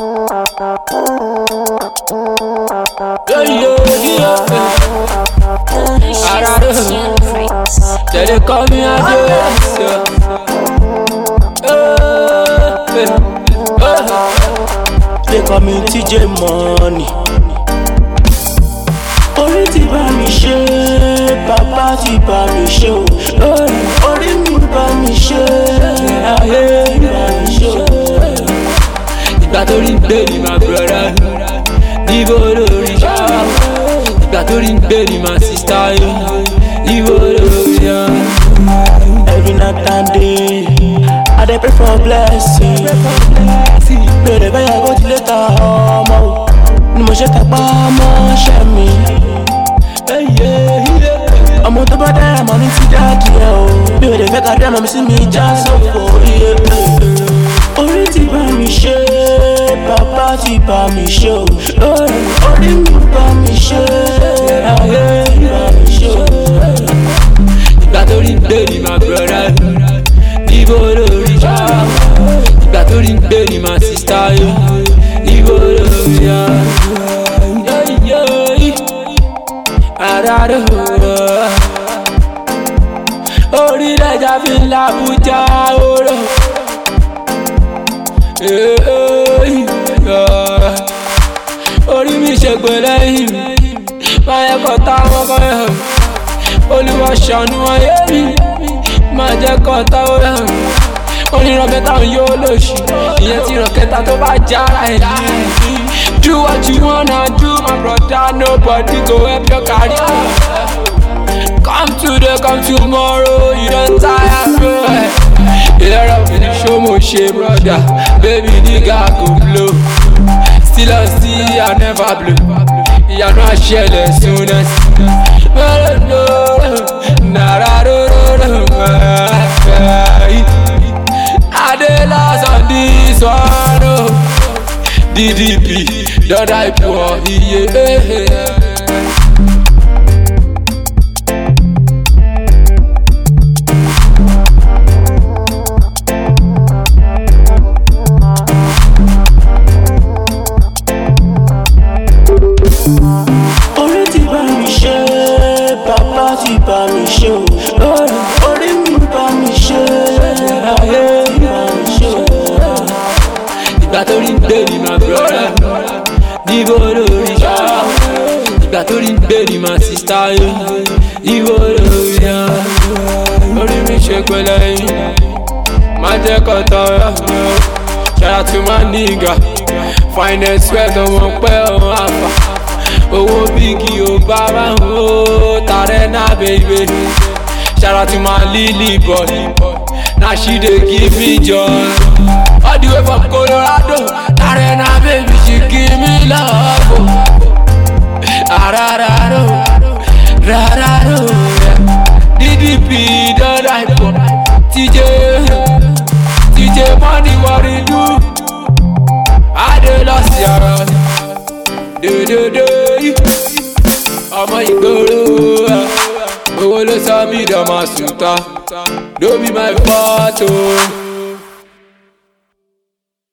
They call me a they call me TJ Money. Orí ti bá mi ṣe, bàbá ti bá mi ṣe o. Orí mi bá mi ṣe, ayé ti bá mi ṣe o. Ìgbà tó rí ń gbé ni my brother, níbo lórí ṣá. Ìgbà tó rí ń gbé ni my sister, níbo lórí ṣá. Every night and day, I dey pray for blessing. Bẹ̀rẹ̀ bẹ́yà bó ti lè ta ọmọ o, ni mo ṣe tàpá mọ́ ṣẹ́ mi. Ọmọ tó bá dára mọ́ ní ti dáàdì ẹ̀ o, bí o lè fẹ́ ká dáná mi sí mi já sófo. Orí ti bá mi ṣe, bàbá ti bá mi ṣe o. Orí mi bá mi ṣe, ayé ti bá mi ṣe o. Ìgbà tó rí ń gbé ni my brother, níbo lórí ṣá. Ìgbà tó rí ń gbé ni my sister, níbo lórí ṣá. Orílẹ̀-èdè fi ń l'Abuja oró. Orí mi ṣègbè lẹ́yìn mi, máa yẹ kọ́ táwọn kan yẹn. Olúwa ṣàánú ayé mi, máa jẹ́ kọ́ táwọn yẹn. Oníran kẹta yóò lòṣì, ìyẹn ti ràn kẹta tó bá jára ẹ̀ ní. Do what you wanna do, my brother, nobody go help your career. Come today, come tomorrow, you don't tire, bro. Ìlera òfin show mo ṣe, brother, baby nigga go blow. Still on still, I never blow. Ìyanu àṣẹlẹ̀ soonest. I dey lost on this one, oh. DDP, don't die poor, yeah. Orí ti bá mi ṣe, bàbá ti bá mi ṣe o. Orí mi bá mi ṣe, ayé ti bá mi ṣe o. Ìgbà tó rí ń gbé ni my brother, níbo lórí ṣá. Ìgbà tó rí ń gbé ni my sister, níbo lórí ṣá. Orí mi ṣe pẹ̀lẹ́ yín, má jẹ́ kó tọrọ. Shout out to my nigga, finest sweat ọmọ pẹ́ ọmọ àfà. Owó bíkì ò bá wà ó, Tarena baby. Shout out to my Lily boy, now she dey give me joy. All the way from Colorado, Tarena baby, she give me love. Arararo, rararo, DDP don't die for TJ Money, what he do? I dey lost your ọmọ ìgboro, owó ló sọ mí dọ̀mọ̀ sùn tán, no be my fault o.